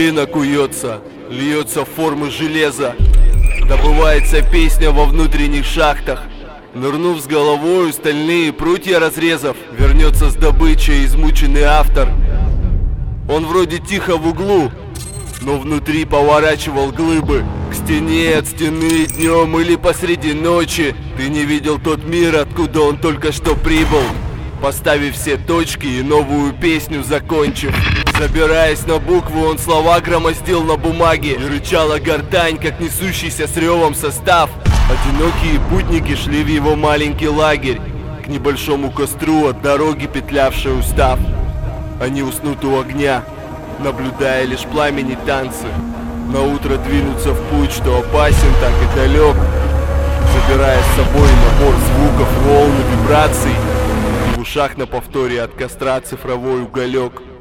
глина куется, льется в формы железа. Добывается песня во внутренних шахтах. Нырнув с головою, стальные прутья разрезав, вернется с добычей измученный автор. Он вроде тихо в углу, но внутри поворачивал глыбы. К стене, от стены днем или посреди ночи. Ты не видел тот мир, откуда он только что прибыл. Поставив все точки и новую песню закончив. Забираясь на буквы, он слова громоздил на бумаге. И рычала гортань, как несущийся с ревом состав. Одинокие путники шли в его маленький лагерь, к небольшому костру от дороги, петлявшей устав. Они уснут у огня, наблюдая лишь пламени танцы. Наутро двинутся в путь, что опасен, так и далек, забирая с собой набор звуков, волн и вибраций. И в ушах на повторе от костра цифровой уголек.